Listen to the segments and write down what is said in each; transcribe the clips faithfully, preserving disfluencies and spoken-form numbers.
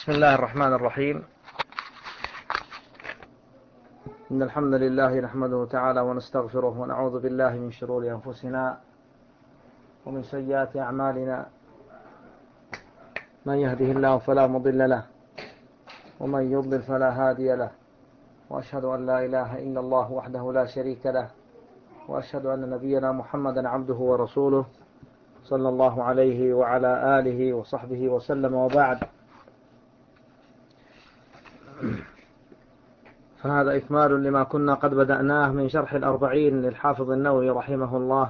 بسم الله الرحمن الرحيم. إن الحمد لله نحمده تعالى ونستغفره ونعوذ بالله من شرور أنفسنا ومن سيئات أعمالنا، من يهده الله فلا مضل له ومن يضلل فلا هادي له، وأشهد أن لا إله إلا الله وحده لا شريك له، وأشهد أن نبينا محمدا عبده ورسوله صلى الله عليه وعلى آله وصحبه وسلم، وبعد، فهذا إكمال لما كنا قد بدأناه من شرح الأربعين للحافظ النووي رحمه الله،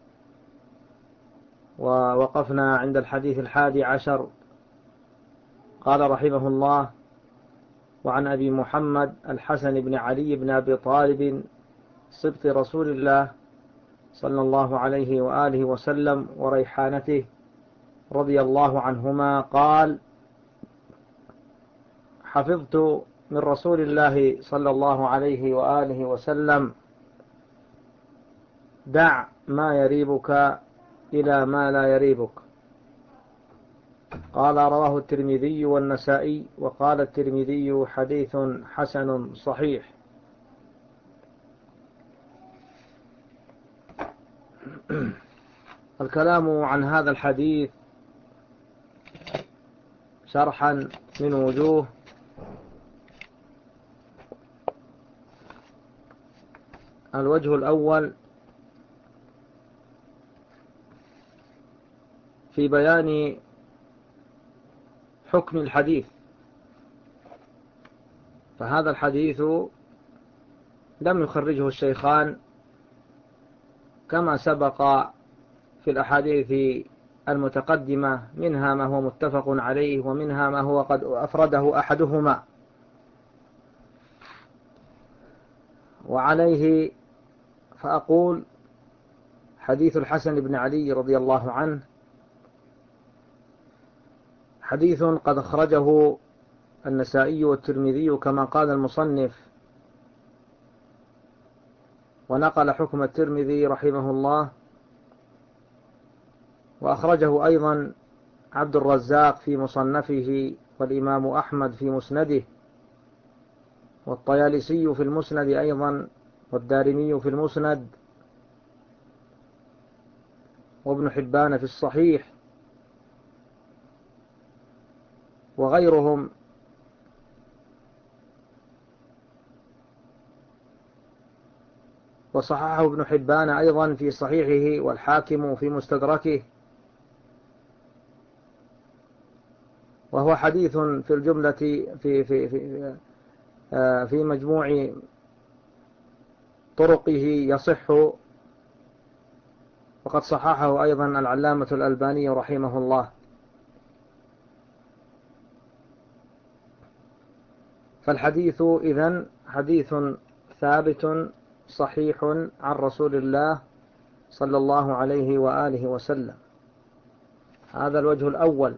ووقفنا عند الحديث الحادي عشر. قال رحمه الله: وعن أبي محمد الحسن بن علي بن أبي طالب صبط رسول الله صلى الله عليه وآله وسلم وريحانته رضي الله عنهما قال: حفظت من رسول الله صلى الله عليه وآله وسلم: دع ما يريبك إلى ما لا يريبك. قال: رواه الترمذي والنسائي، وقال الترمذي: حديث حسن صحيح. الكلام عن هذا الحديث شرحا من وجوه. الوجه الأول في بيان حكم الحديث، فهذا الحديث لم يخرجه الشيخان كما سبق في الأحاديث المتقدمة، منها ما هو متفق عليه ومنها ما هو قد أفرده أحدهما، وعليه فأقول: حديث الحسن بن علي رضي الله عنه حديث قد أخرجه النسائي والترمذي كما قال المصنف، ونقل حكم الترمذي رحمه الله، وأخرجه أيضا عبد الرزاق في مصنفه، والإمام أحمد في مسنده، والطيالسي في المسند أيضا، والدارمي في المسند، وابن حبان في الصحيح، وغيرهم وصححه ابن حبان أيضا في صحيحه، والحاكم في مستدركه، وهو حديث في الجملة في في في في مجموع طرقه يصح، وقد صححه أيضا العلامة الألباني رحمه الله. فالحديث إذن حديث ثابت صحيح عن رسول الله صلى الله عليه وآله وسلم. هذا الوجه الأول.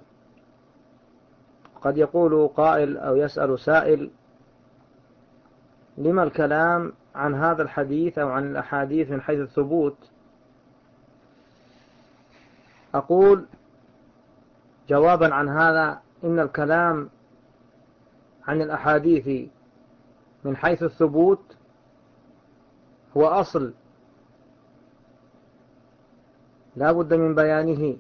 قد يقول قائل أو يسأل سائل: لما الكلام عن هذا الحديث أو عن الأحاديث من حيث الثبوت؟ أقول جوابا عن هذا: إن الكلام عن الأحاديث من حيث الثبوت هو أصل لا بد من بيانه،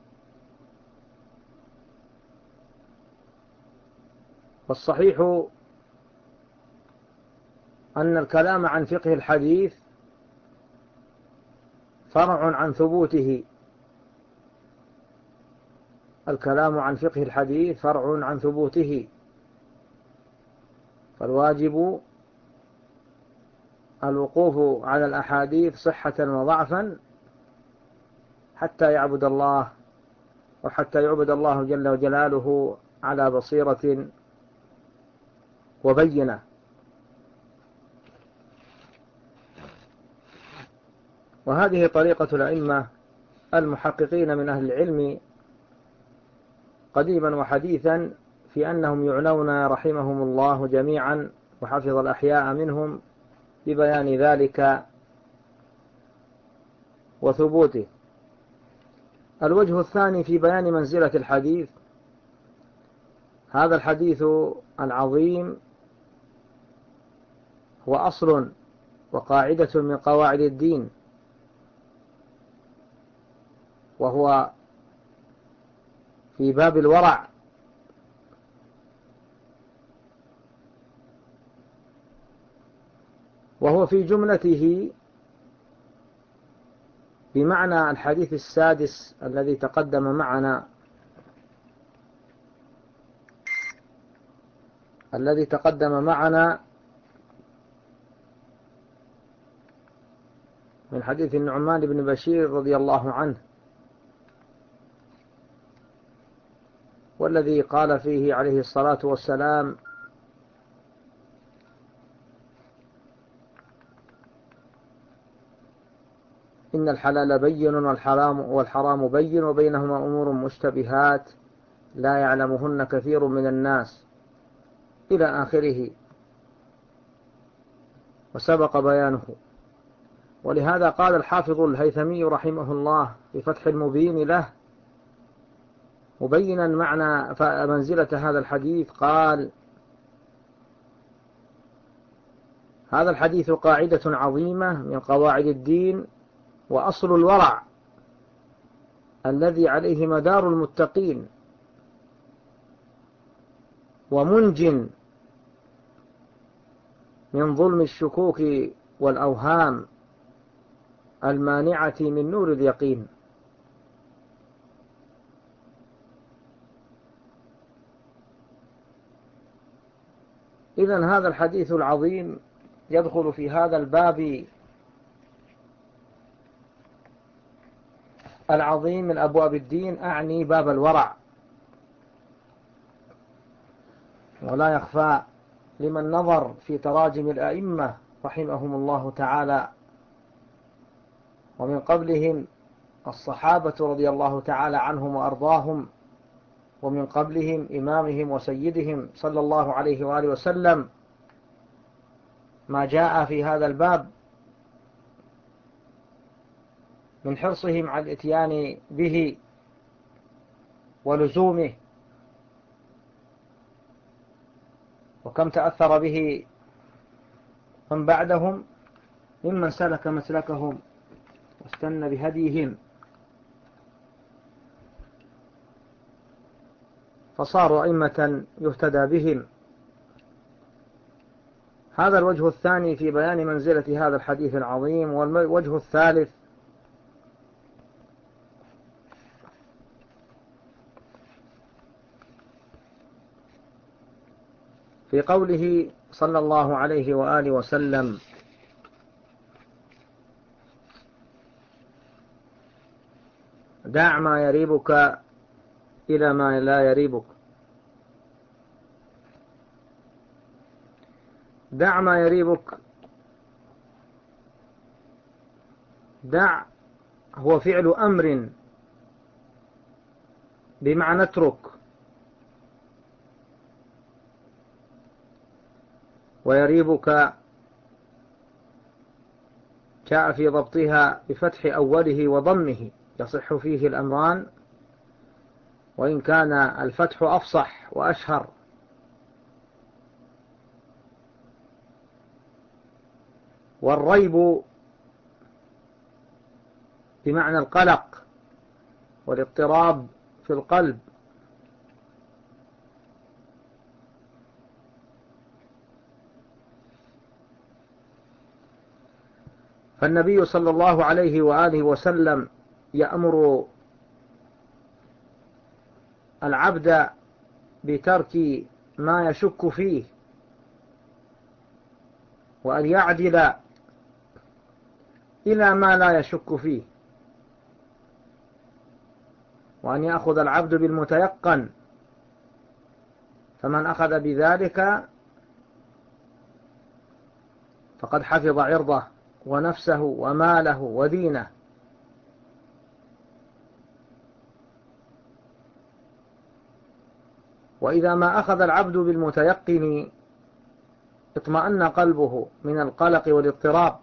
والصحيح أن الكلام عن فقه الحديث فرع عن ثبوته. الكلام عن فقه الحديث فرع عن ثبوته، فالواجب الوقوف على الأحاديث صحة وضعفا حتى يعبد الله، وحتى يعبد الله جل وجلاله على بصيرة وبينة. وهذه طريقة الأئمة المحققين من أهل العلم قديما وحديثا، في أنهم يعنون رحمهم الله جميعا وحفظ الأحياء منهم ببيان ذلك وثبوته. الوجه الثاني في بيان منزلة الحديث هذا الحديث العظيم هو أصل وقاعدة من قواعد الدين، وهو في باب الورع، وهو في جملته بمعنى الحديث السادس الذي تقدم معنا الذي تقدم معنا من حديث النعمان بن بشير رضي الله عنه، والذي قال فيه عليه الصلاة والسلام: إن الحلال بين والحرام, والحرام بين وبينهما أمور مشتبهات لا يعلمهن كثير من الناس، إلى آخره، وسبق بيانه. ولهذا قال الحافظ الهيثمي رحمه الله في فتح المبين له مبينا معنى منزلة هذا الحديث، قال: هذا الحديث قاعدة عظيمة من قواعد الدين، وأصل الورع الذي عليه مدار المتقين، ومنج من ظلم الشكوك والأوهام المانعة من نور اليقين. إذن هذا الحديث العظيم يدخل في هذا الباب العظيم من أبواب الدين، أعني باب الورع. ولا يخفى لمن نظر في تراجم الأئمة رحمهم الله تعالى، ومن قبلهم الصحابة رضي الله تعالى عنهم وأرضاهم، ومن قبلهم إمامهم وسيدهم صلى الله عليه وآله وسلم، ما جاء في هذا الباب من حرصهم على الاتيان به ولزومه، وكم تأثر به من بعدهم ممن سلك مسلكهم واستنى بهديهم، فصاروا أئمة يهتدى بهم. هذا الوجه الثاني في بيان منزلة هذا الحديث العظيم. والوجه الثالث في قوله صلى الله عليه وآله وسلم: دع ما يريبك إلى ما لا يريبك. دع ما يريبك، دع هو فعل أمر بمعنى اترك، ويريبك جاء في ضبطها بفتح أوله وضمه، يصح فيه الأمران، وإن كان الفتح أفصح وأشهر. والريب بمعنى القلق والاضطراب في القلب. فالنبي صلى الله عليه وآله وسلم يأمر العبد بترك ما يشك فيه، وأن يعدل إلى ما لا يشك فيه، وأن يأخذ العبد بالمتيقن. فمن أخذ بذلك فقد حفظ عرضه ونفسه وماله ودينه. وإذا ما أخذ العبد بالمتيقن اطمأن قلبه من القلق والاضطراب،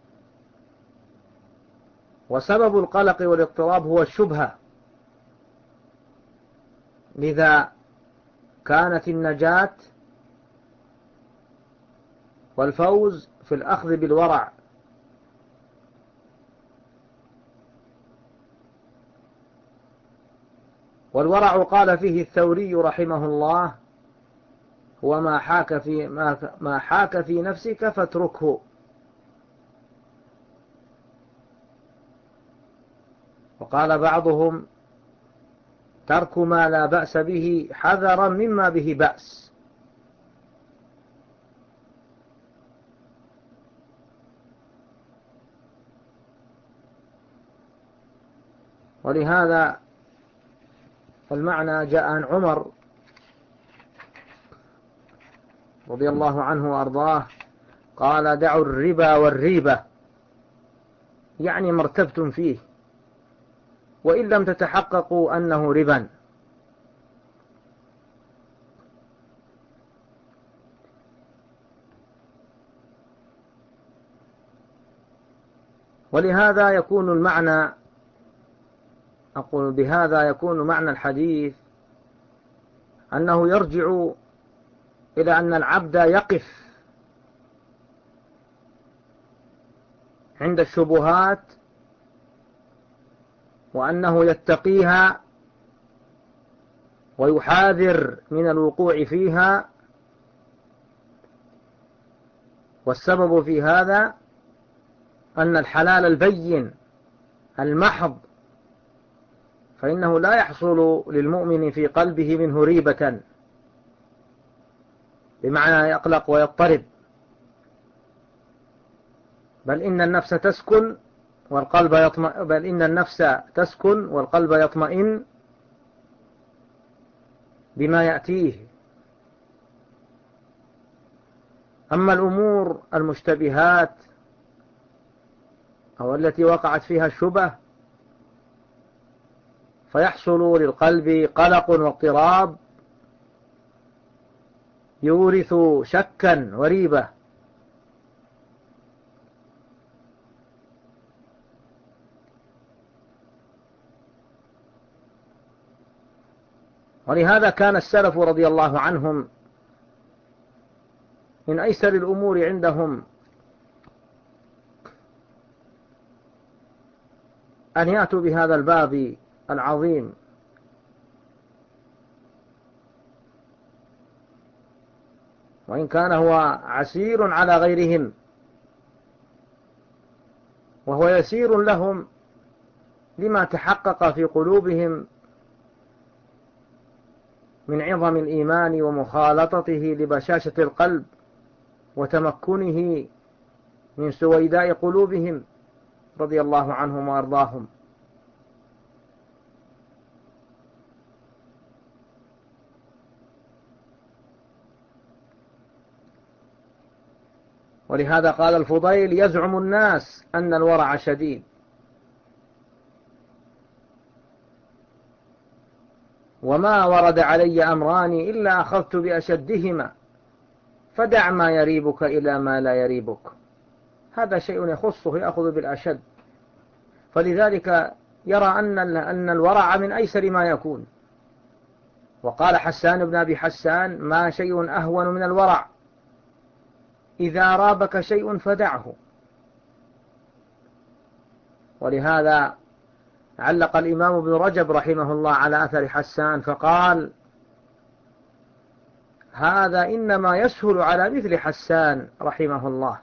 وسبب القلق والاضطراب هو الشبهة. لذا كانت النجاة والفوز في الأخذ بالورع. والورع قال فيه الثوري رحمه الله: هو ما حاك في ما حاك في نفسك فاتركه. وقال بعضهم: ترك ما لا بأس به حذرا مما به بأس. ولهذا المعنى جاء عن عمر رضي الله عنه وأرضاه قال: دعوا الربا والريبة، يعني ما ارتبتم فيه وإن لم تتحققوا أنه ربا. ولهذا يكون المعنى أقول بهذا يكون معنى الحديث أنه يرجع إلى أن العبد يقف عند الشبهات وأنه يتقيها ويحاذر من الوقوع فيها. والسبب في هذا أن الحلال البين المحض فإنه لا يحصل للمؤمن في قلبه منه ريبة، بمعنى يقلق ويضطرب، بل إن النفس تسكن والقلب يطمئن بل إن النفس تسكن والقلب يطمئن بما يأتيه. أما الأمور المشتبهات أو التي وقعت فيها الشبه فيحصل للقلب قلق واضطراب يورث شكا وريبة. ولهذا كان السلف رضي الله عنهم من أيسر الأمور عندهم أن يأتوا بهذا الباب العظيم، وإن كان هو عسير على غيرهم وهو يسير لهم لما تحقق في قلوبهم من عظم الإيمان ومخالطته لبشاشة القلب وتمكنه من سويداء قلوبهم رضي الله عنهم وأرضاهم. ولهذا قال الفضيل: يزعم الناس أن الورع شديد، وما ورد علي أمران إلا أخذت بأشدهما، فدع ما يريبك إلى ما لا يريبك. هذا شيء يخصه، يأخذ بالأشد، فلذلك يرى أن أن الورع من أيسر ما يكون. وقال حسان بن أبي حسان: ما شيء أهون من الورع، إذا رابك شيء فدعه. ولهذا علق الإمام ابن رجب رحمه الله على أثر حسان فقال: هذا إنما يسهل على مثل حسان رحمه الله.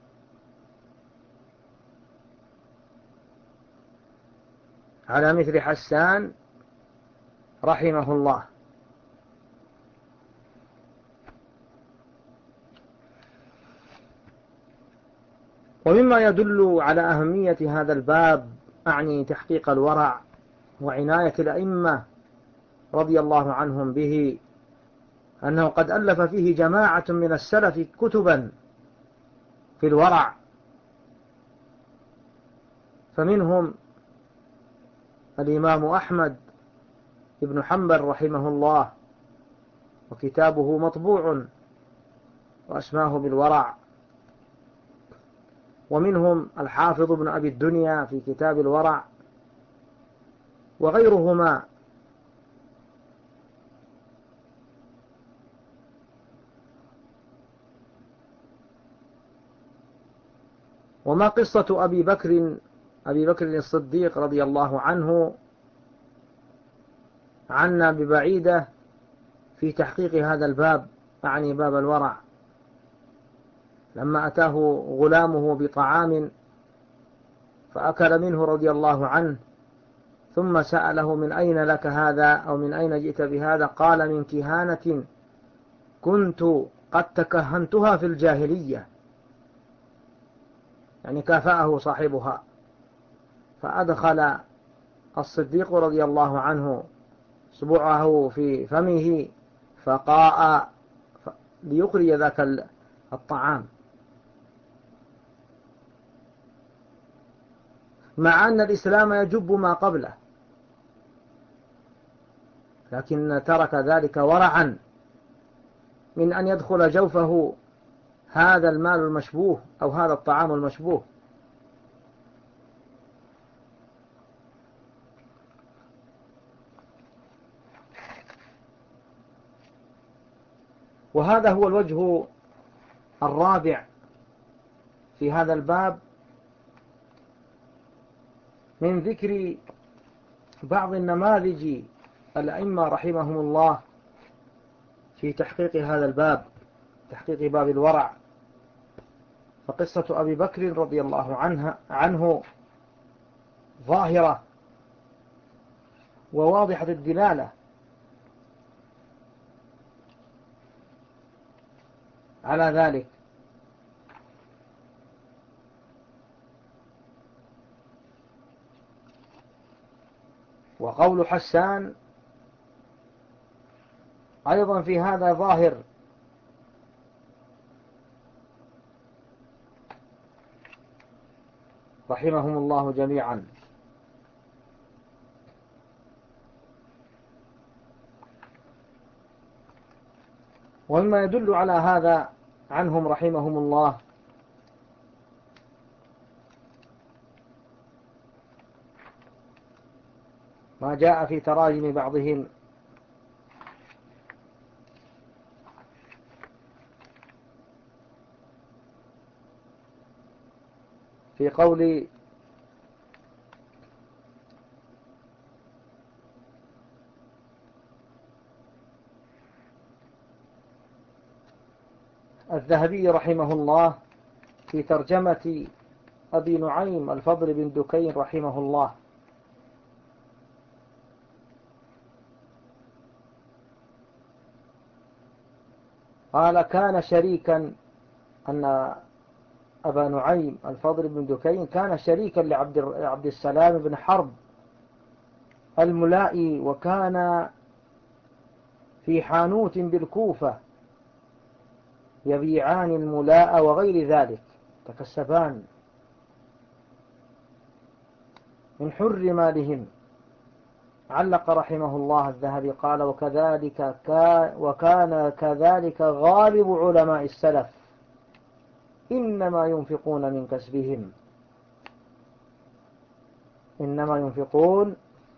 على مثل حسان رحمه الله. ومما يدل على أهمية هذا الباب أعني تحقيق الورع وعناية الأئمة رضي الله عنهم به أنه قد ألف فيه جماعة من السلف كتبا في الورع، فمنهم الإمام أحمد بن حنبل رحمه الله، وكتابه مطبوع وأسماه بالورع. ومنهم الحافظ بن أبي الدنيا في كتاب الورع، وغيرهما وما قصة أبي بكر أبي بكر الصديق رضي الله عنه عنا ببعيدة في تحقيق هذا الباب، أعني باب الورع، لما أتاه غلامه بطعام فأكل منه رضي الله عنه، ثم سأله: من أين لك هذا؟ أو من أين جئت بهذا؟ قال: من كهانة كنت قد تكهنتها في الجاهلية، يعني كافأه صاحبها. فأدخل الصديق رضي الله عنه اصبعه في فمه فقاء ليخرج ذاك الطعام، مع أن الإسلام يجب ما قبله، لكن ترك ذلك ورعا من أن يدخل جوفه هذا المال المشبوه أو هذا الطعام المشبوه. وهذا هو الوجه الرابع في هذا الباب من ذكر بعض النماذج الأئمة رحمهم الله في تحقيق هذا الباب، تحقيق باب الورع. فقصة أبي بكر رضي الله عنها عنه ظاهرة وواضحة الدلالة على ذلك. وقول حسان أيضا في هذا ظاهر، رحمهم الله جميعا. ومما يدل على هذا عنهم رحمهم الله ما جاء في تراجم بعضهم في قول الذهبي رحمه الله في ترجمة أبي نعيم الفضل بن دكين رحمه الله: قال: كان شريكا، أن أبا نعيم الفضل بن دكين كان شريكا لعبد عبد السلام بن حرب الملائي، وكان في حانوت بالكوفة يبيعان الملاء وغير ذلك، تكسبان من حر مالهم. علق رحمه الله الذهبي قال: وكذلك كان وكان كذلك غالب علماء السلف، إنما ينفقون من كسبهم إنما ينفقون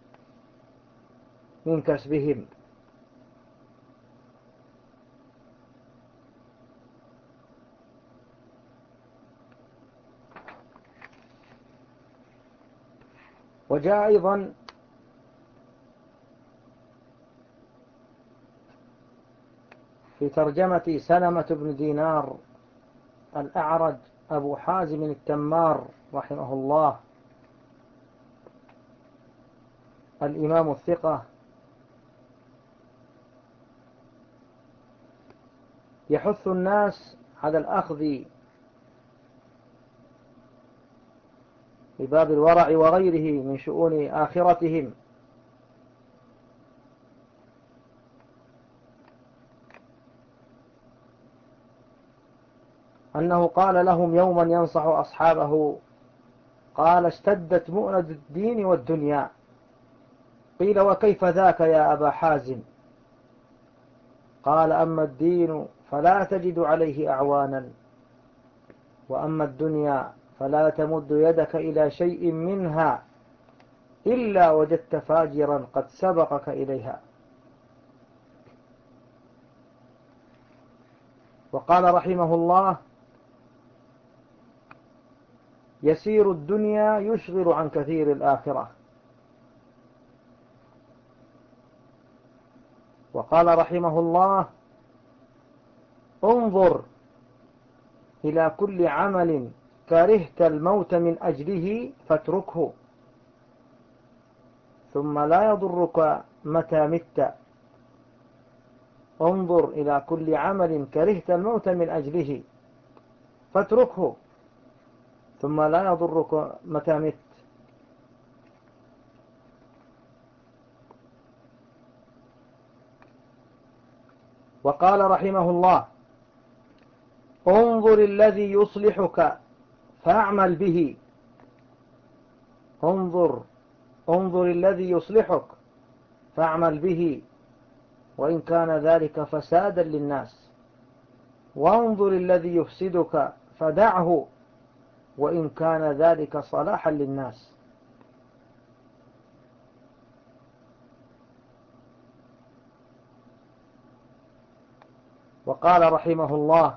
من كسبهم. وجاء أيضا في ترجمة سلمة بن دينار الأعرج أبو حازم التمار رحمه الله، الإمام الثقة، يحث الناس على الأخذ بباب الورع وغيره من شؤون آخرتهم، أنه قال لهم يوما ينصح أصحابه، قال: اشتدت مؤنة الدين والدنيا. قيل: وكيف ذاك يا أبا حازم؟ قال: أما الدين فلا تجد عليه أعوانا، وأما الدنيا فلا تمد يدك إلى شيء منها إلا وجدت فاجرا قد سبقك إليها. وقال رحمه الله: يسير الدنيا يشغل عن كثير الآخرة. وقال رحمه الله: انظر إلى كل عمل كرهت الموت من أجله فاتركه، ثم لا يضرك متى مت. انظر إلى كل عمل كرهت الموت من أجله فاتركه، ثم لا يضرك متى مت. وقال رحمه الله: انظر الذي يصلحك فاعمل به. انظر انظر الذي يصلحك فاعمل به وإن كان ذلك فسادا للناس، وانظر الذي يفسدك فدعه وإن كان ذلك صلاحا للناس. وقال رحمه الله: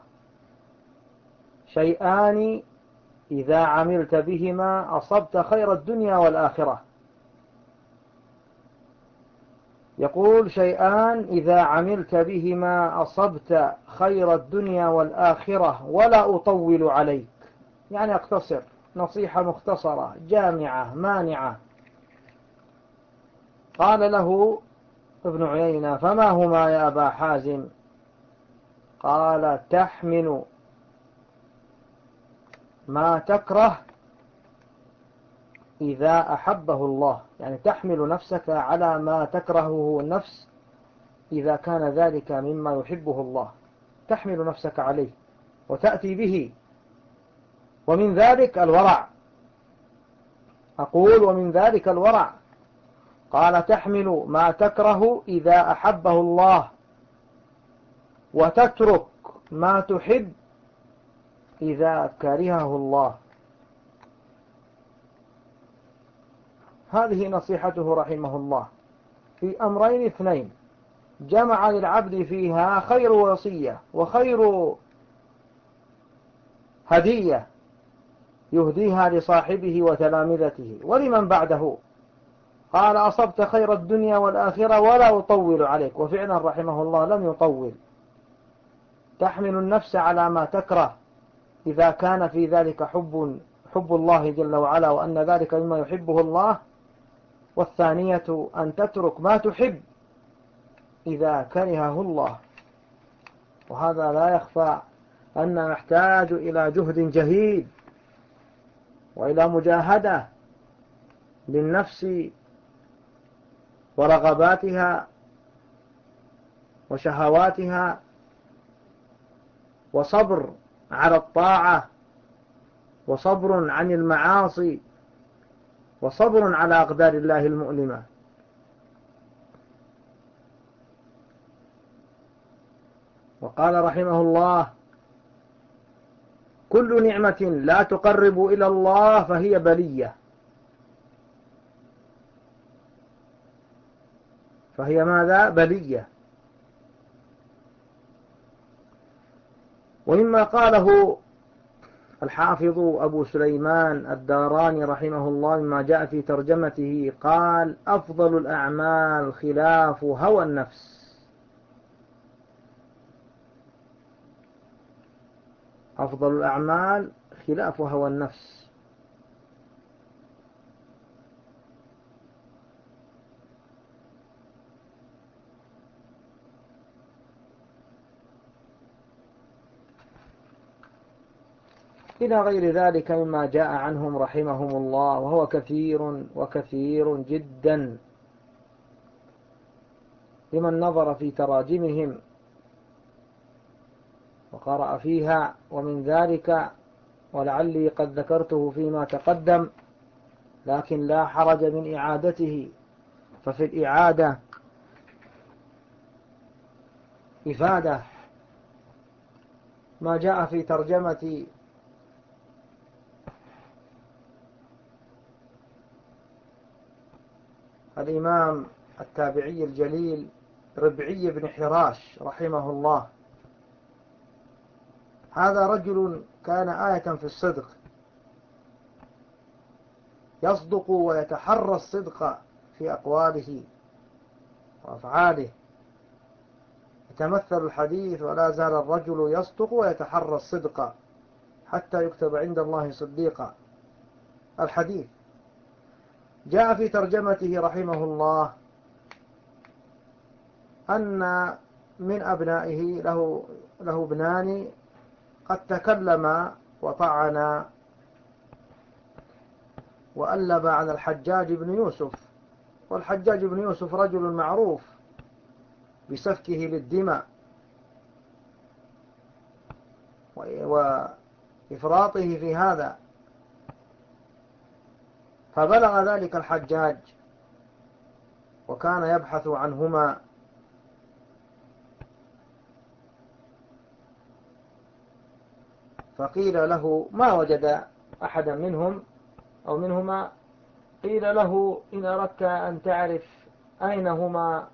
شيئان إذا عملت بهما أصبت خير الدنيا والآخرة. يقول: شيئان إذا عملت بهما أصبت خير الدنيا والآخرة ولا أطول عليك، يعني أقتصر، نصيحة مختصرة جامعة مانعة. قال له ابن عيينة: فما هما يا أبا حازم؟ قال: تحمل ما تكره إذا أحبه الله، يعني تحمل نفسك على ما تكرهه النفس إذا كان ذلك مما يحبه الله، تحمل نفسك عليه وتأتي به. ومن ذلك الورع، أقول ومن ذلك الورع. قال: تحمل ما تكره إذا أحبه الله وتترك ما تحب إذا كرهه الله. هذه نصيحته رحمه الله في أمرين اثنين جمع للعبد فيها خير وصية وخير هدية يهديها لصاحبه وتلامذته ولمن بعده. قال: أصبت خير الدنيا والآخرة ولا أطول عليك. وفعلا رحمه الله لم يطول. تحمل النفس على ما تكره إذا كان في ذلك حب حب الله جل وعلا وأن ذلك مما يحبه الله، والثانية أن تترك ما تحب إذا كرهه الله. وهذا لا يخفى أن نحتاج إلى جهد جهيد وإلى مجاهدة للنفس ورغباتها وشهواتها، وصبر على الطاعة، وصبر عن المعاصي، وصبر على أقدار الله المؤلمة. وقال رحمه الله: كل نعمة لا تقرب إلى الله فهي بلية. فهي ماذا؟ بلية. ومما قاله الحافظ أبو سليمان الداراني رحمه الله مما جاء في ترجمته، قال: أفضل الأعمال خلاف هوى النفس. أفضل الأعمال خلاف هوى النفس. إلى غير ذلك مما جاء عنهم رحمهم الله، وهو كثير وكثير جدا لمن نظر في تراجمهم وقرأ فيها. ومن ذلك، ولعلي قد ذكرته فيما تقدم لكن لا حرج من إعادته، ففي الإعادة إفادة ما جاء في ترجمة الإمام التابعي الجليل ربعي بن حراش رحمه الله. هذا رجل كان آية في الصدق، يصدق ويتحرى الصدق في أقواله وأفعاله. يتمثل الحديث: ولا زال الرجل يصدق ويتحرى الصدق حتى يكتب عند الله صديقا. الحديث جاء في ترجمته رحمه الله أن من أبنائه له, له ابنان قد تكلم وطعن وألب عن الحجاج بن يوسف. والحجاج بن يوسف رجل معروف بسفكه للدماء وإفراطه في هذا. فبلغ ذلك الحجاج وكان يبحث عنهما، فقيل له ما وجد أحدا منهم أو منهما. قيل له: إن أردت أن تعرف أين هما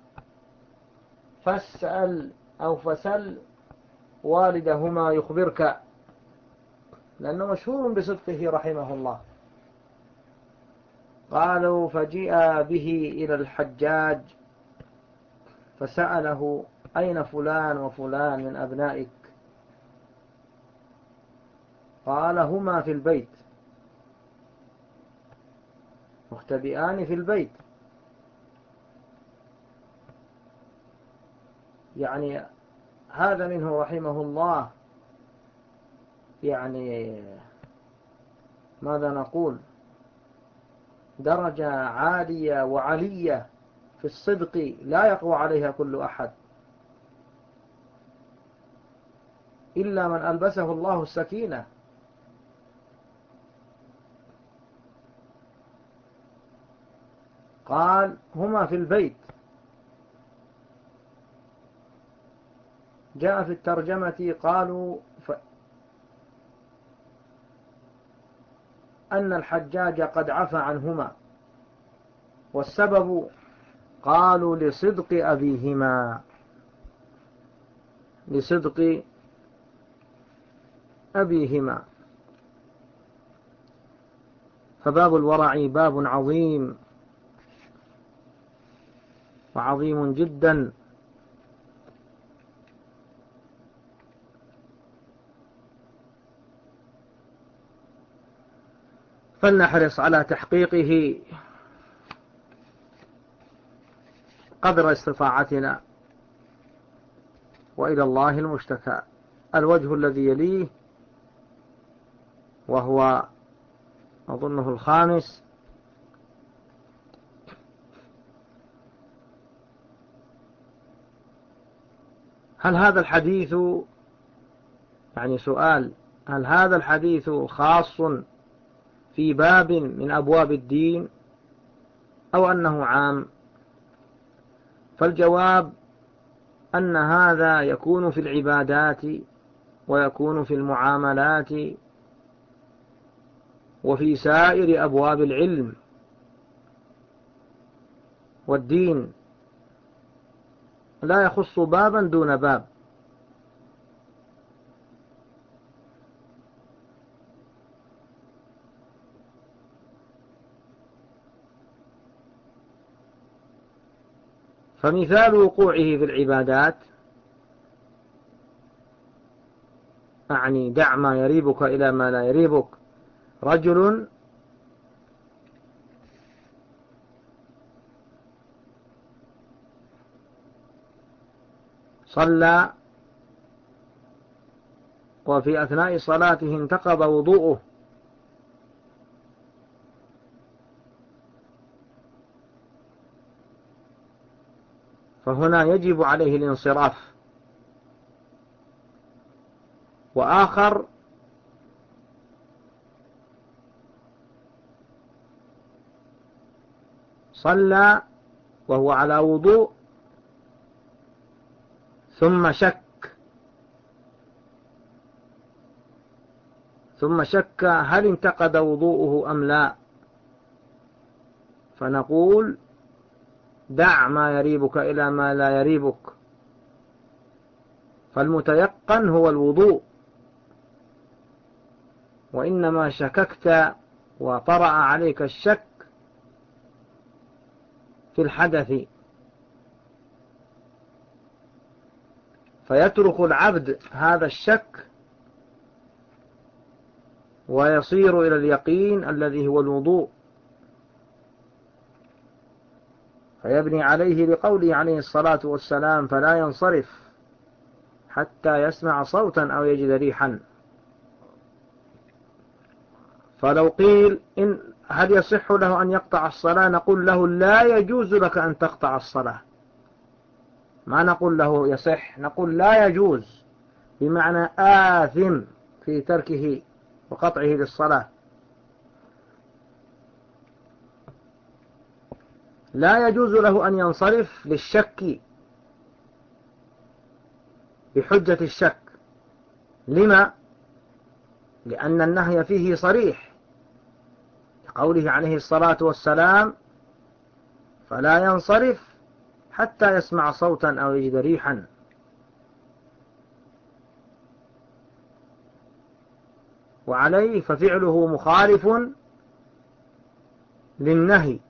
فاسأل أو فسل والدهما يخبرك، لأنه مشهور بصدقه رحمه الله. قالوا: فجيء به إلى الحجاج فسأله: أين فلان وفلان من أبنائك؟ قال: هما في البيت، مختبئان في البيت. يعني هذا منه رحمه الله، يعني ماذا نقول، درجة عالية وعلية في الصدق لا يقوى عليها كل أحد إلا من ألبسه الله السكينة. قال: هما في البيت. جاء في الترجمة قالوا ف... أن الحجاج قد عفى عنهما، والسبب قالوا لصدق أبيهما، لصدق أبيهما. فباب الورع باب عظيم وعظيم جدا، فلنحرص على تحقيقه قدر استطاعتنا، وإلى الله المشتكى. الوجه الذي يليه وهو أظنه الخامس: هل هذا الحديث، يعني سؤال، هل هذا الحديث خاص في باب من أبواب الدين أو أنه عام؟ فالجواب أن هذا يكون في العبادات ويكون في المعاملات وفي سائر أبواب العلم والدين، لا يخص بابا دون باب. فمثال وقوعه في العبادات، أعني دع ما يريبك إلى ما لا يريبك. رجل صلى وفي أثناء صلاته انتقض وضوءه، فهنا يجب عليه الانصراف. وآخر صلى وهو على وضوء ثم شك ثم شك هل انتقد وضوءه أم لا، فنقول: دع ما يريبك إلى ما لا يريبك. فالمتيقن هو الوضوء، وإنما شككت وطرأ عليك الشك في الحدث، فيترك العبد هذا الشك ويصير إلى اليقين الذي هو الوضوء، فيبني عليه لقوله عليه الصلاة والسلام: فلا ينصرف حتى يسمع صوتا أو يجد ريحا. فلو قيل إن هل يصح له أن يقطع الصلاة، نقول له لا يجوز لك أن تقطع الصلاة. ما نقول له يصح، نقول لا يجوز، بمعنى آثم في تركه وقطعه للصلاة. لا يجوز له أن ينصرف للشك بحجة الشك. لما؟ لأن النهي فيه صريح، قوله عليه الصلاة والسلام: فلا ينصرف حتى يسمع صوتا أو يجد ريحا. وعليه ففعله مخالف للنهي.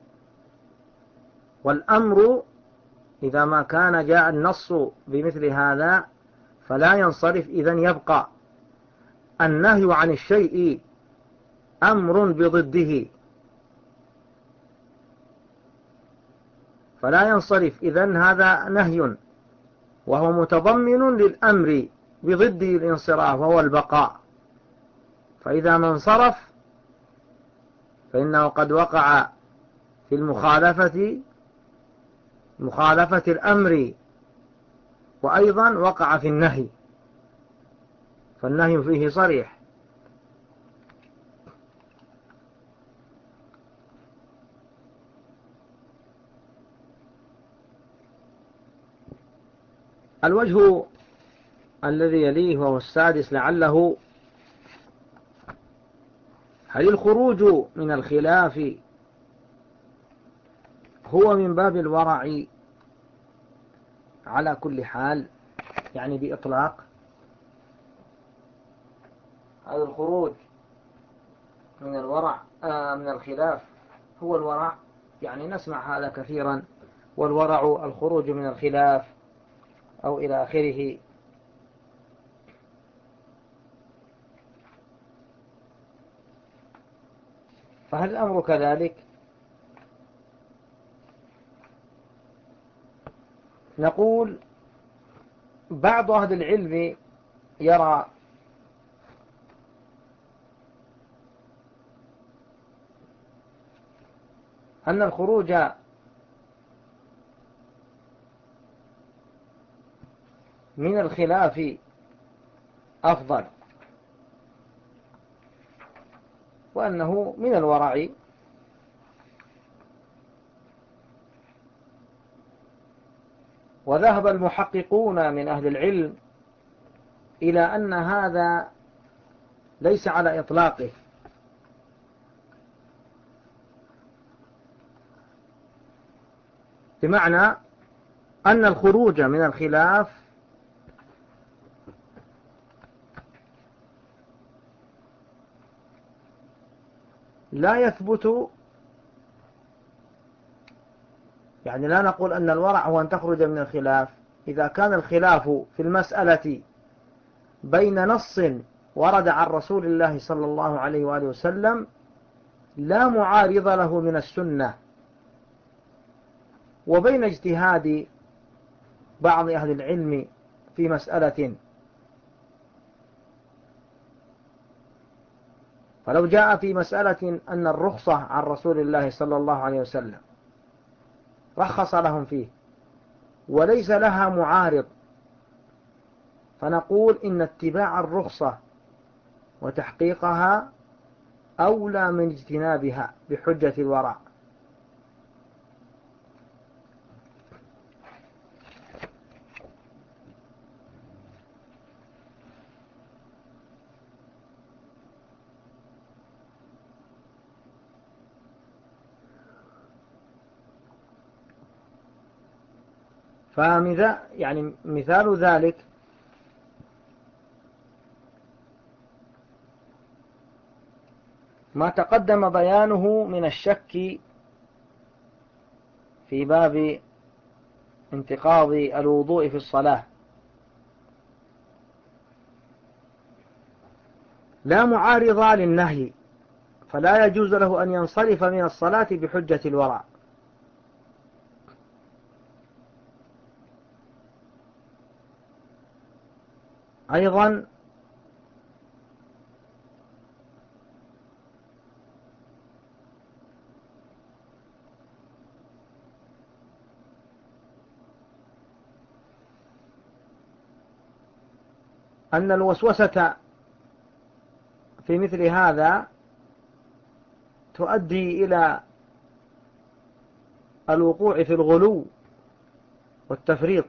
والأمر إذا ما كان جاء النص بمثل هذا فلا ينصرف، إذن يبقى النهي عن الشيء أمر بضده، فلا ينصرف، إذن هذا نهي وهو متضمن للأمر بضده الانصراف وهو البقاء. فإذا ما انصرف فإنه قد وقع في المخالفة، مخالفة الأمر، وأيضا وقع في النهي، فالنهي فيه صريح. الوجه الذي يليه وهو السادس لعله: هل الخروج من الخلاف هو من باب الورع على كل حال، يعني بإطلاق؟ هذا الخروج من الورع آه من الخلاف هو الورع، يعني نسمع هذا كثيرا: والورع الخروج من الخلاف أو إلى آخره. فهل الأمر كذلك؟ نقول بعض أهل العلم يرى أن الخروج من الخلاف أفضل، وأنه من الورع. وذهب المحققون من أهل العلم إلى أن هذا ليس على إطلاقه، بمعنى أن الخروج من الخلاف لا يثبت، يعني لا نقول أن الورع هو أن تخرج من الخلاف إذا كان الخلاف في المسألة بين نص ورد عن رسول الله صلى الله عليه وآله وسلم لا معارض له من السنة، وبين اجتهاد بعض أهل العلم في مسألة. فلو جاء في مسألة أن الرخصة عن رسول الله صلى الله عليه وسلم رخص لهم فيه وليس لها معارض، فنقول إن اتباع الرخصة وتحقيقها أولى من اجتنابها بحجة الورع. فمثال يعني مثال ذلك ما تقدم بيانه من الشك في باب انتقاض الوضوء في الصلاة لا معارض للنهي، فلا يجوز له أن ينصرف من الصلاة بحجة الورع. أيضا أن الوسوسة في مثل هذا تؤدي إلى الوقوع في الغلو والتفريط.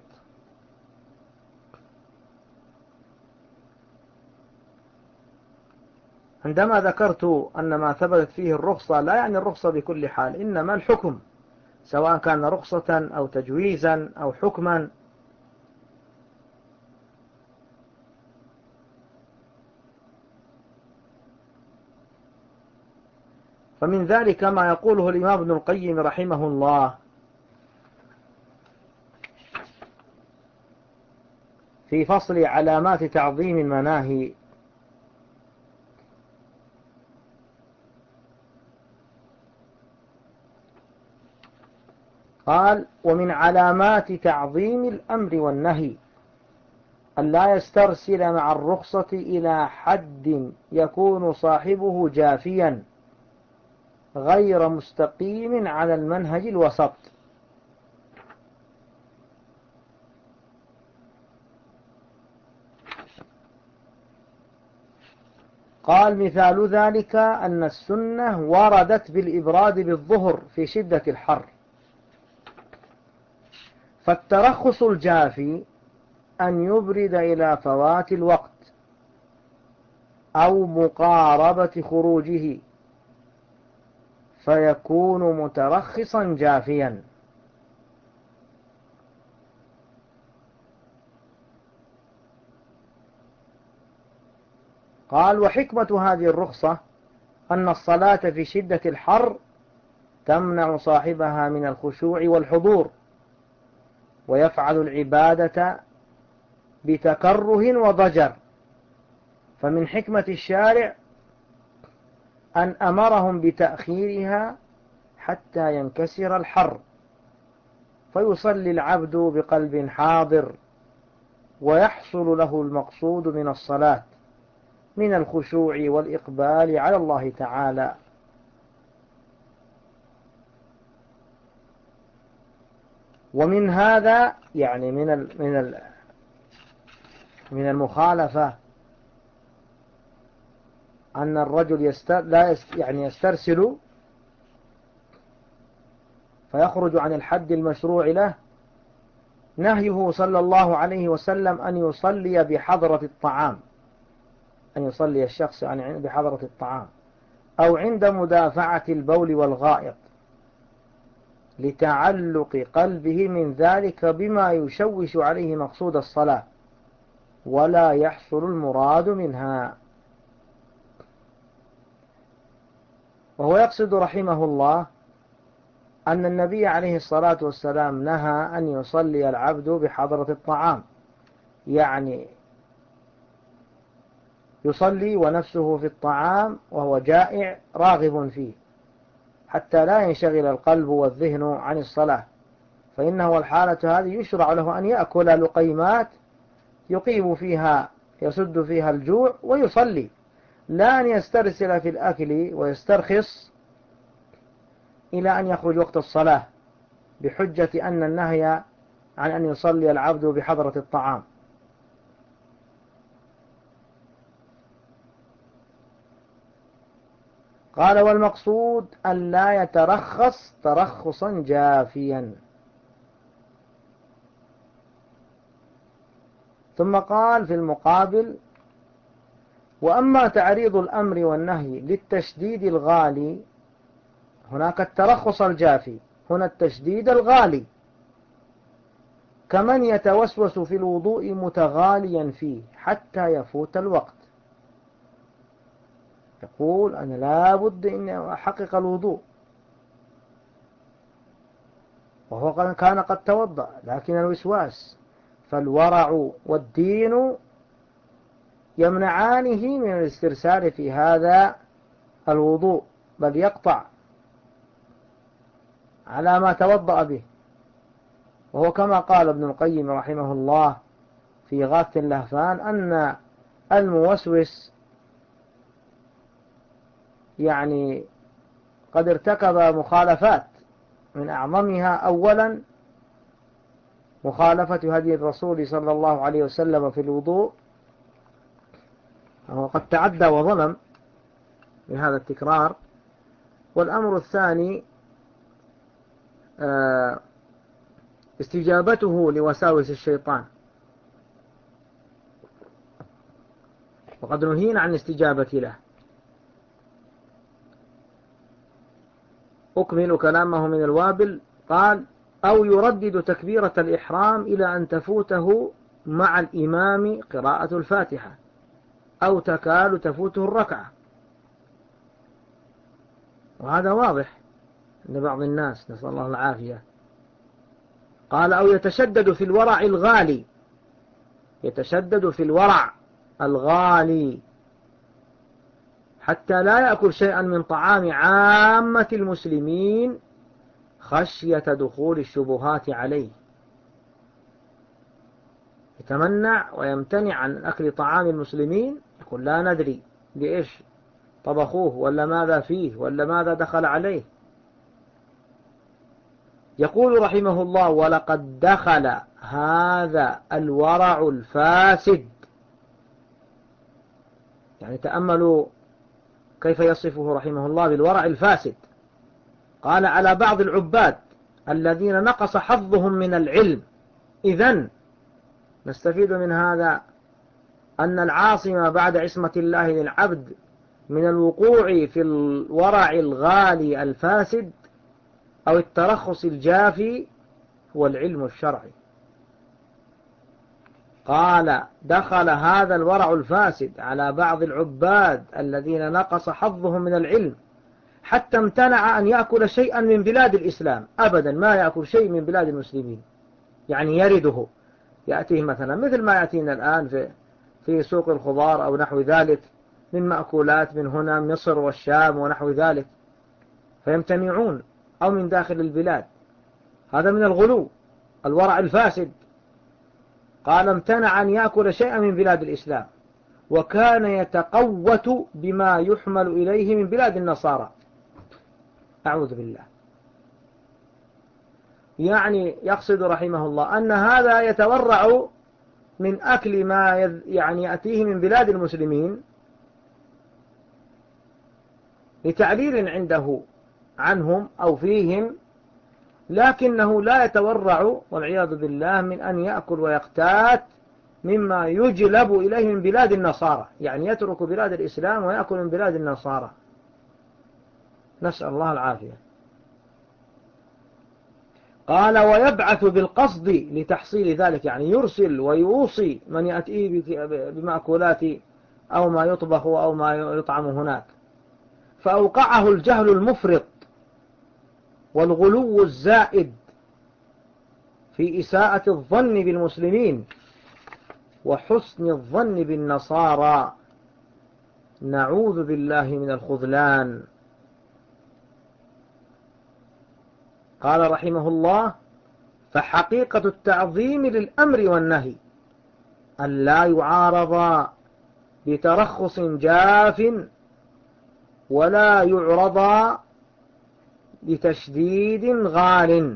عندما ذكرت أن ما ثبتت فيه الرخصة لا يعني الرخصة بكل حال، إنما الحكم، سواء كان رخصة أو تجويزا أو حكما. فمن ذلك ما يقوله الإمام ابن القيم رحمه الله في فصل علامات تعظيم المناهي: قال: ومن علامات تعظيم الأمر والنهي أن لا يسترسل مع الرخصة إلى حد يكون صاحبه جافيا غير مستقيم على المنهج الوسط. قال: مثال ذلك أن السنة وردت بالإبراد بالظهر في شدة الحر، فالترخص الجافي أن يبرد إلى فوات الوقت أو مقاربة خروجه، فيكون مترخصا جافيا. قال: وحكمة هذه الرخصة أن الصلاة في شدة الحر تمنع صاحبها من الخشوع والحضور، ويفعل العبادة بتكره وضجر، فمن حكمة الشارع أن أمرهم بتأخيرها حتى ينكسر الحر، فيصلي العبد بقلب حاضر، ويحصل له المقصود من الصلاة من الخشوع والإقبال على الله تعالى. ومن هذا يعني من ال من ال من المخالفة أن الرجل يستر لا يست يعني يسترسل فيخرج عن الحد المشروع له، نهيه صلى الله عليه وسلم أن يصلي بحضرة الطعام، أن يصلي الشخص يعني بحضرة الطعام أو عند مدافعة البول والغائط، لتعلق قلبه من ذلك بما يشوش عليه مقصود الصلاة ولا يحصل المراد منها. وهو يقصد رحمه الله أن النبي عليه الصلاة والسلام نهى أن يصلي العبد بحضرة الطعام، يعني يصلي ونفسه في الطعام وهو جائع راغب فيه، حتى لا ينشغل القلب والذهن عن الصلاة، فإنه الحالة هذه يشرع له أن يأكل لقيمات يقيم فيها يسد فيها الجوع ويصلي، لا أن يسترسل في الأكل ويسترخص إلى أن يخرج وقت الصلاة بحجة أن النهي عن أن يصلي العبد بحضرة الطعام. قال: والمقصود أن لا يترخص ترخصا جافيا. ثم قال في المقابل: وأما تعريض الأمر والنهي للتشديد الغالي، هناك الترخص الجافي، هنا التشديد الغالي، كمن يتوسوس في الوضوء متغاليا فيه حتى يفوت الوقت. يقول أنا لا بد أن أحقق الوضوء، وهو كان قد توضأ، لكن الوسواس فالورع والدين يمنعانه من الاسترسال في هذا الوضوء، بل يقطع على ما توضأ به. وهو كما قال ابن القيم رحمه الله في غاثة اللهفان أن الموسوس يعني قد ارتكب مخالفات، من أعظمها أولا مخالفة هدي الرسول صلى الله عليه وسلم في الوضوء، وهو قد تعدى وظلم بهذا التكرار. والأمر الثاني استجابته لوساوس الشيطان، وقد نهينا عن الاستجابة له. أكمل كلامه من الوابل، قال أو يردد تكبيرة الإحرام إلى أن تفوته مع الإمام قراءة الفاتحة، أو تكاد تفوته الركعة. وهذا واضح عند بعض الناس، نسأل الله العافية. قال أو يتشدد في الورع الغالي، يتشدد في الورع الغالي حتى لا يأكل شيئا من طعام عامة المسلمين خشية دخول الشبهات عليه، يتمنع ويمتنع عن أكل طعام المسلمين، يقول لا ندري بإيش طبخوه ولا ماذا فيه ولا ماذا دخل عليه. يقول رحمه الله ولقد دخل هذا الورع الفاسد، يعني تأملوا كيف يصفه رحمه الله بالورع الفاسد. قال على بعض العباد الذين نقص حظهم من العلم. إذن نستفيد من هذا أن العاصمة بعد عصمة الله للعبد من الوقوع في الورع الغالي الفاسد أو الترخص الجافي هو العلم الشرعي. قال دخل هذا الورع الفاسد على بعض العباد الذين نقص حظهم من العلم حتى امتنع أن يأكل شيئا من بلاد الإسلام، أبدا ما يأكل شيء من بلاد المسلمين، يعني يرده يأتيه مثلا مثل ما يأتينا الآن في في سوق الخضار أو نحو ذلك من مأكولات من هنا مصر والشام ونحو ذلك، فيمتنعون، أو من داخل البلاد. هذا من الغلو الورع الفاسد. قال امتنع أن يأكل شيئا من بلاد الإسلام، وكان يتقوت بما يحمل إليه من بلاد النصارى، أعوذ بالله. يعني يقصد رحمه الله أن هذا يتورع من أكل ما يعني يأتيه من بلاد المسلمين لتعليل عنده عنهم أو فيهم، لكنه لا يتورع والعياذ بالله من أن يأكل ويقتات مما يجلب إليه من بلاد النصارى، يعني يترك بلاد الإسلام ويأكل من بلاد النصارى، نسأل الله العافية. قال ويبعث بالقصد لتحصيل ذلك، يعني يرسل ويوصي من يأتيه بمأكولات أو ما يطبخ أو ما يطعم هناك، فأوقعه الجهل المفرط والغلو الزائد في إساءة الظن بالمسلمين وحسن الظن بالنصارى، نعوذ بالله من الخذلان. قال رحمه الله فحقيقة التعظيم للأمر والنهي أن لا يعارض بترخص جاف ولا يعرض بتشديد غال،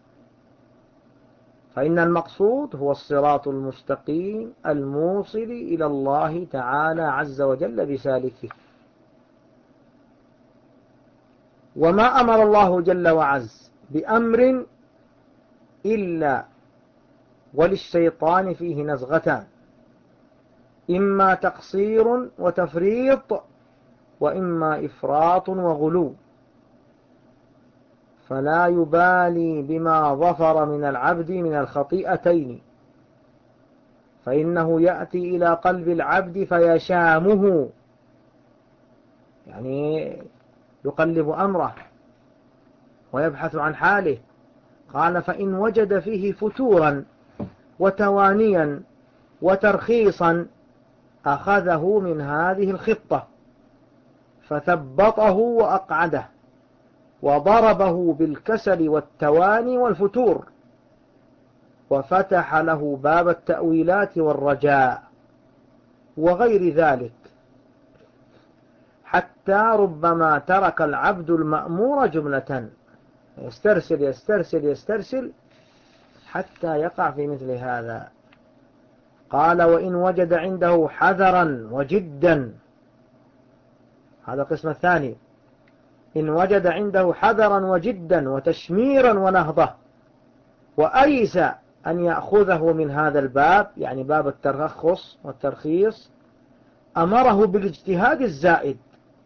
فإن المقصود هو الصراط المستقيم الموصل إلى الله تعالى عز وجل بسالكه. وما أمر الله جل وعز بأمر إلا وللشيطان فيه نزغتان، إما تقصير وتفريط وإما إفراط وغلو، فلا يبالي بما ظفر من العبد من الخطيئتين، فإنه يأتي إلى قلب العبد فيشامه يعني يقلب أمره ويبحث عن حاله. قال فإن وجد فيه فتورا وتوانيا وترخيصا أخذه من هذه الخطة فثبطه وأقعده وضربه بالكسل والتواني والفتور، وفتح له باب التأويلات والرجاء وغير ذلك، حتى ربما ترك العبد المأمور جملة، يسترسل يسترسل يسترسل حتى يقع في مثل هذا. قال وإن وجد عنده حذرا وجدا، هذا القسم الثاني، إن وجد عنده حذرا وجدا وتشميرا ونهضة وأيس أن يأخذه من هذا الباب، يعني باب الترخص والترخيص، أمره بالاجتهاد الزائد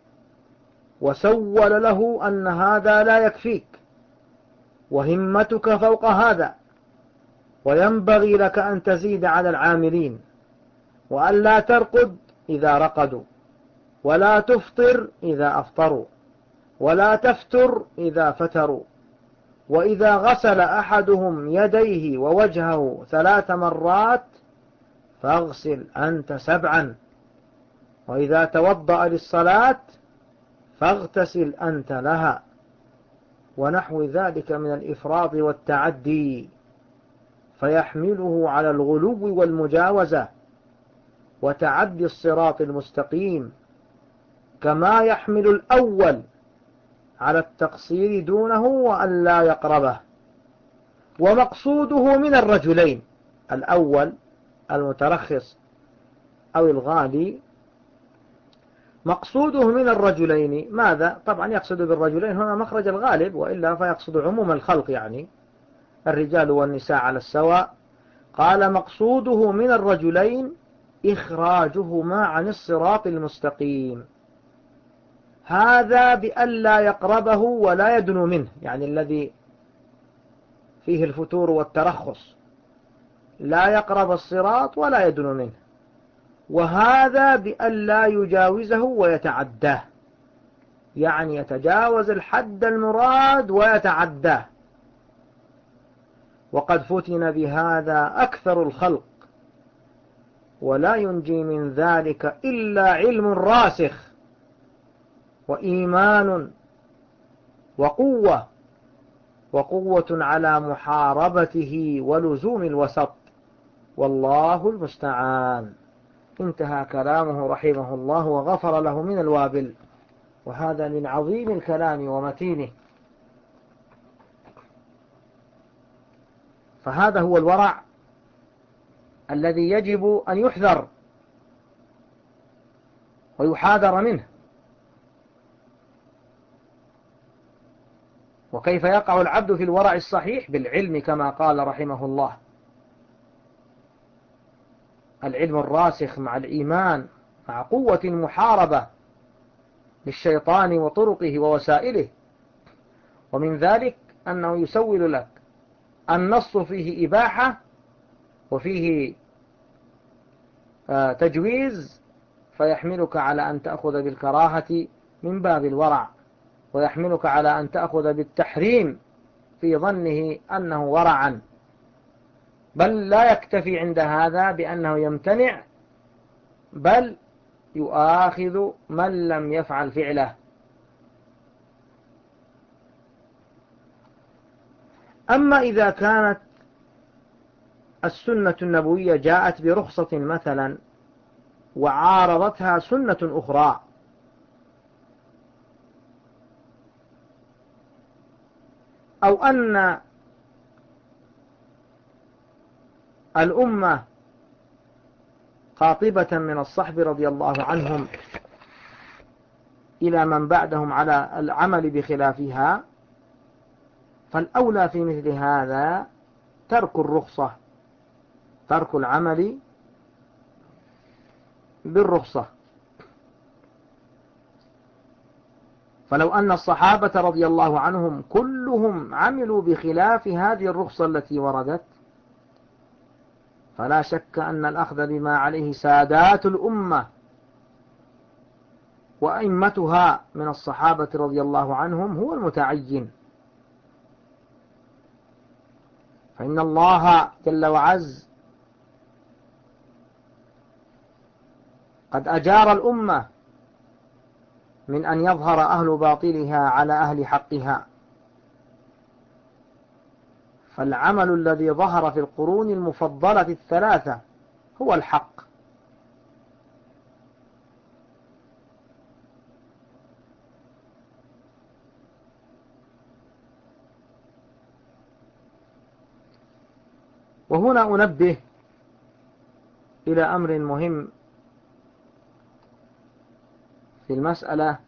وسول له أن هذا لا يكفيك وهمتك فوق هذا، وينبغي لك أن تزيد على العاملين، وأن لا ترقد إذا رقدوا، ولا تفطر إذا أفطروا، ولا تفتر إذا فتروا، وإذا غسل أحدهم يديه ووجهه ثلاث مرات فاغسل أنت سبعا، وإذا توضأ للصلاة فاغتسل أنت لها، ونحو ذلك من الإفراط والتعدي، فيحمله على الغلو والمجاوزة وتعدي الصراط المستقيم، كما يحمل الأول على التقصير دونه وأن لا يقربه. ومقصوده من الرجلين، الأول المترخص أو الغالي، مقصوده من الرجلين ماذا؟ طبعا يقصد بالرجلين هنا مخرج الغالب، وإلا فيقصد عموم الخلق، يعني الرجال والنساء على السواء. قال مقصوده من الرجلين إخراجهما عن الصراط المستقيم، هذا بأن لا يقربه ولا يدنو منه، يعني الذي فيه الفتور والترخص لا يقرب الصراط ولا يدنو منه، وهذا بأن لا يجاوزه ويتعداه، يعني يتجاوز الحد المراد ويتعداه. وقد فتن بهذا أكثر الخلق، ولا ينجي من ذلك إلا علم راسخ وإيمان وقوة وقوة على محاربته ولزوم الوسط، والله المستعان. انتهى كلامه رحمه الله وغفر له من الوابل، وهذا من عظيم الكلام ومتينه. فهذا هو الورع الذي يجب أن يحذر ويحاذر منه. وكيف يقع العبد في الورع الصحيح؟ بالعلم كما قال رحمه الله، العلم الراسخ مع الإيمان مع قوة المحاربة للشيطان وطرقه ووسائله. ومن ذلك أنه يسول لك النص فيه إباحة وفيه تجويز، فيحملك على أن تأخذ بالكراهة من باب الورع، ويحملك على أن تأخذ بالتحريم في ظنه أنه ورعا، بل لا يكتفي عند هذا بأنه يمتنع، بل يؤاخذ من لم يفعل فعله. أما إذا كانت السنة النبوية جاءت برخصة مثلا وعارضتها سنة أخرى، أو أن الأمة قاطبة من الصحب رضي الله عنهم إلى من بعدهم على العمل بخلافها، فالأولى في مثل هذا ترك الرخصة، ترك العمل بالرخصة. فلو أن الصحابة رضي الله عنهم كلهم عملوا بخلاف هذه الرخصة التي وردت، فلا شك أن الأخذ بما عليه سادات الأمة وأئمتها من الصحابة رضي الله عنهم هو المتعين. فإن الله جل وعز قد أجار الأمة من أن يظهر أهل باطلها على أهل حقها، فالعمل الذي ظهر في القرون المفضلة الثلاثة هو الحق. وهنا أنبه إلى أمر مهم في المسألة،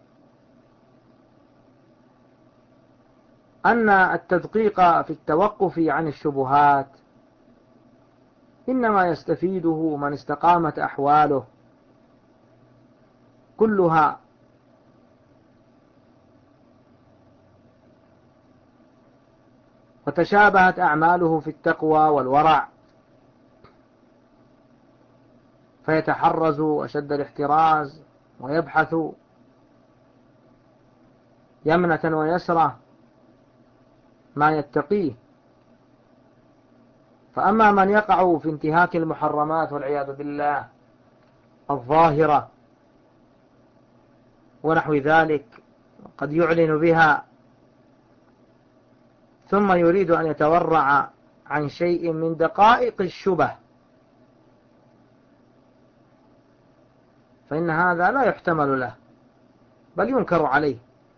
أن التدقيق في التوقف عن الشبهات إنما يستفيده من استقامت أحواله كلها وتشابهت أعماله في التقوى والورع، فيتحرز أشد الاحتراز ويبحث يمنة ويسرة ما يتقيه. فأما من يقع في انتهاك المحرمات والعياذ بالله الظاهرة ونحو ذلك، قد يعلن بها ثم يريد أن يتورع عن شيء من دقائق الشبه، فإن هذا لا يحتمل له بل ينكر عليه،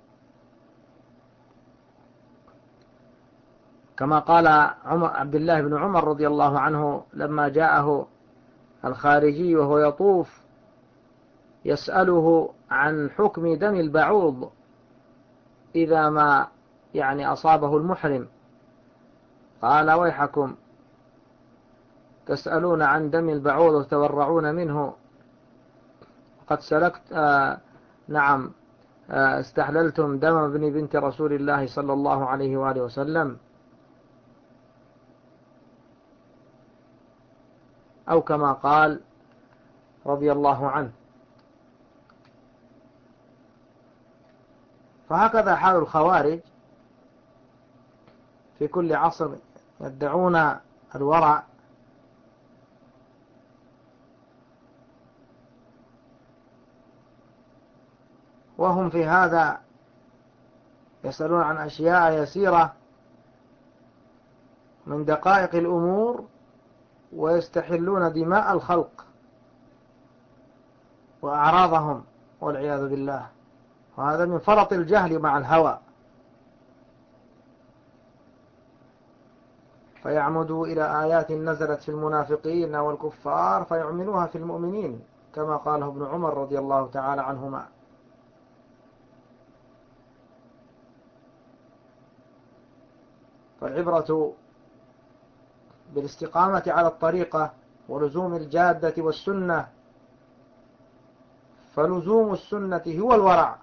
كما قال عمر عبد الله بن عمر رضي الله عنه لما جاءه الخارجي وهو يطوف يسأله عن حكم دم البعوض إذا ما يعني أصابه المحرم، قال: ويحكم تسألون عن دم البعوض وتورعون منه، قد سلكت آه نعم آه استحللتم دم ابن بنت رسول الله صلى الله عليه وآله وسلم، أو كما قال رضي الله عنه. فهكذا حال الخوارج في كل عصر، يدعون الورع وهم في هذا يسألون عن أشياء يسيرة من دقائق الأمور، ويستحلون دماء الخلق وأعراضهم والعياذ بالله، وهذا من فرط الجهل مع الهوى. فيعمدوا إلى آيات نزلت في المنافقين والكفار فيعملوها في المؤمنين، كما قاله ابن عمر رضي الله تعالى عنهما. فالعبرة بالاستقامة على الطريقة ولزوم الجادة والسنة، فلزوم السنة هو الورع،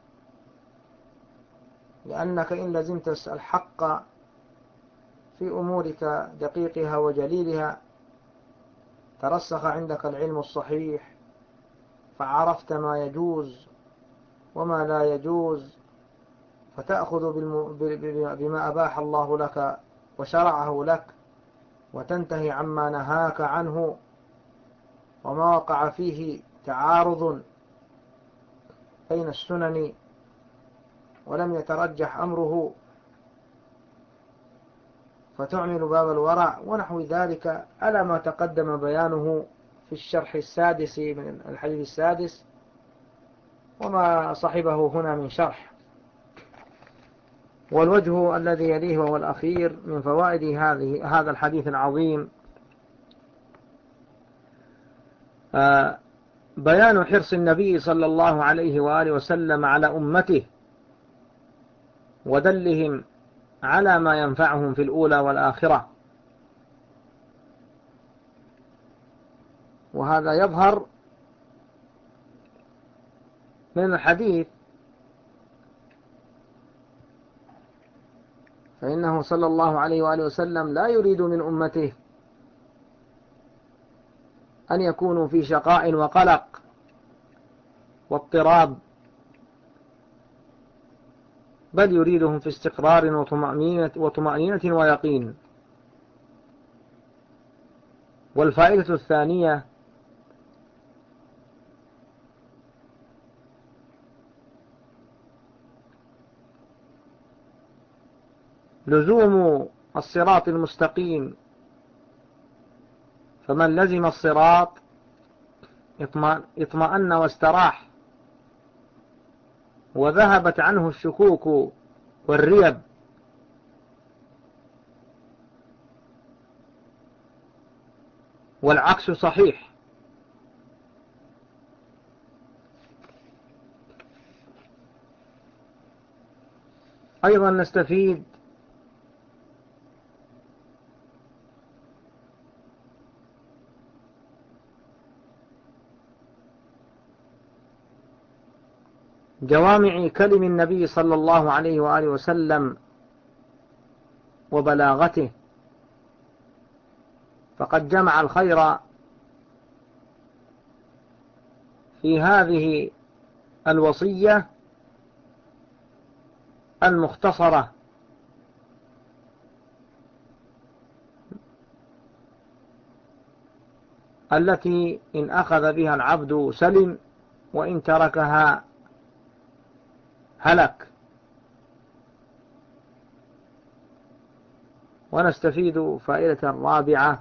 لأنك إن لزمت الحق في أمورك دقيقها وجليلها ترسخ عندك العلم الصحيح، فعرفت ما يجوز وما لا يجوز، فتأخذ بما أباح الله لك وشرعه لك، وتنتهي عما نهاك عنه، وما وقع فيه تعارض بين السنن ولم يترجح أمره فتعمل باب الورع ونحو ذلك، على ما تقدم بيانه في الشرح السادس من الحديث السادس وما صحبه هنا من شرح. والوجه الذي يليه وهو الأخير من فوائد هذه هذا الحديث العظيم بيان حرص النبي صلى الله عليه وآله وسلم على أمته ودلهم على ما ينفعهم في الأولى والآخرة، وهذا يظهر من الحديث، فإنه صلى الله عليه وآله وسلم لا يريد من أمته أن يكونوا في شقاء وقلق واضطراب بل يريدهم في استقرار وطمأنينة, وطمأنينة ويقين. والفائدة الثانية لزوم الصراط المستقيم، فمن لزم الصراط اطمأن واستراح، وذهبت عنه الشكوك والريب. والعكس صحيح. أيضا نستفيد جوامع كلم النبي صلى الله عليه وآله وسلم وبلاغته، فقد جمع الخير في هذه الوصية المختصرة التي إن أخذ بها العبد سلم، وإن تركها هلك. ونستفيد فائدة رابعة،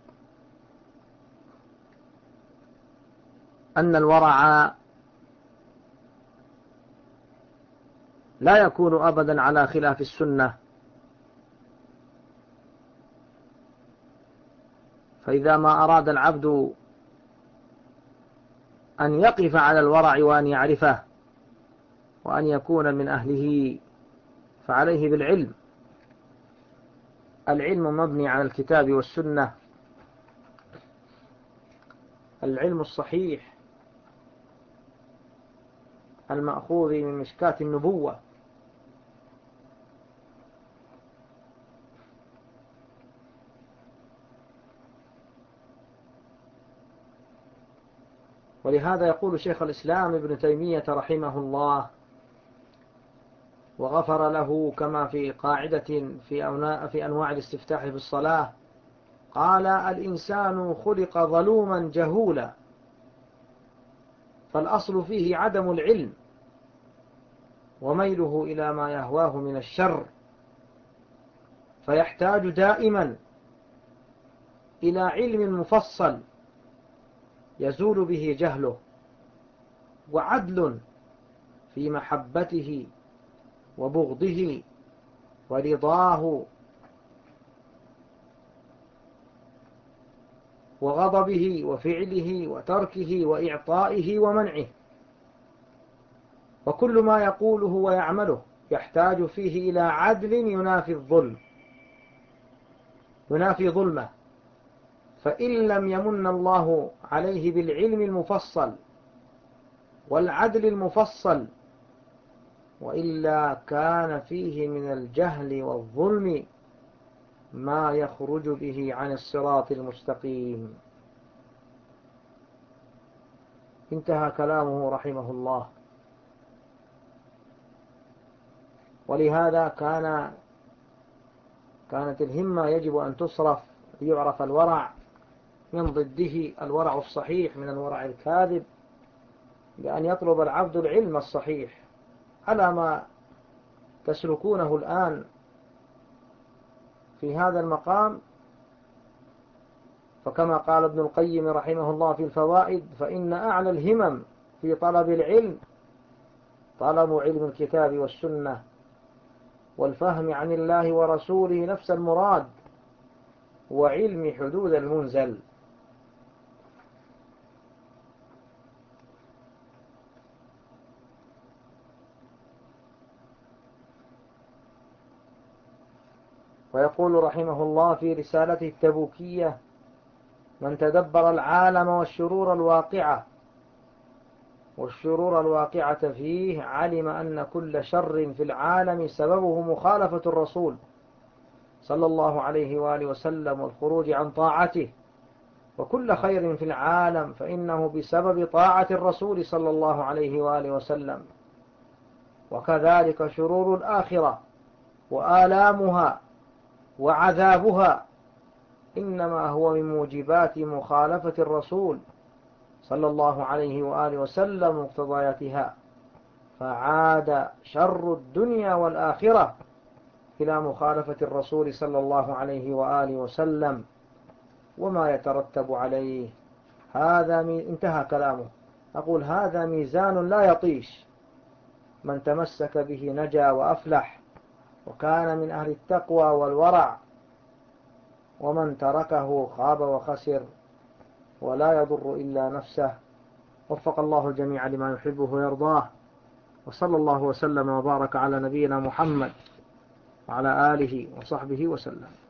أن الورع لا يكون أبدا على خلاف السنة، فإذا ما أراد العبد أن يقف على الورع وأن يعرفه وأن يكون من أهله فعليه بالعلم. العلم مبني على الكتاب والسنة، العلم الصحيح المأخوذ من مشكاة النبوة. ولهذا يقول شيخ الإسلام ابن تيمية رحمه الله وغفر له، كما في قاعدة في أنواع الاستفتاح في الصلاة، قال: الإنسان خلق ظلوما جهولا، فالأصل فيه عدم العلم وميله إلى ما يهواه من الشر، فيحتاج دائما إلى علم مفصل يزول به جهله، وعدل في محبته وبغضه ورضاه وغضبه وفعله وتركه وإعطائه ومنعه. وكل ما يقوله ويعمله يحتاج فيه إلى عدل ينافي الظلم ينافي ظلمه. فإن لم يمن الله عليه بالعلم المفصل والعدل المفصل، وإلا كان فيه من الجهل والظلم ما يخرج به عن الصراط المستقيم. انتهى كلامه رحمه الله. ولهذا كان كانت الهمة يجب أن تصرف ليعرف الورع من ضده الورع الصحيح من الورع الكاذب، بأن يطلب العبد العلم الصحيح على ما تسلكونه الآن في هذا المقام. فكما قال ابن القيم رحمه الله في الفوائد: فإن أعلى الهمم في طلب العلم طلب علم الكتاب والسنة والفهم عن الله ورسوله نفس المراد، وعلم حدود المنزل. ويقول رحمه الله في رسالته التبوكية: من تدبر العالم والشرور الواقعة والشرور الواقعة فيه علم أن كل شر في العالم سببه مخالفة الرسول صلى الله عليه وآله وسلم والخروج عن طاعته، وكل خير في العالم فإنه بسبب طاعة الرسول صلى الله عليه وآله وسلم. وكذلك شرور الآخرة وآلامها وعذابها إنما هو من موجبات مخالفة الرسول صلى الله عليه وآله وسلم مقتضياتها، فعاد شر الدنيا والآخرة إلى مخالفة الرسول صلى الله عليه وآله وسلم وما يترتب عليه. هذا مي... انتهى كلامه. أقول هذا ميزان لا يطيش، من تمسك به نجا وأفلح وكان من أهل التقوى والورع، ومن تركه خاب وخسر ولا يضر إلا نفسه. وفق الله الجميع لما يحبه ويرضاه، وصلى الله وسلم وبارك على نبينا محمد وعلى آله وصحبه وسلم.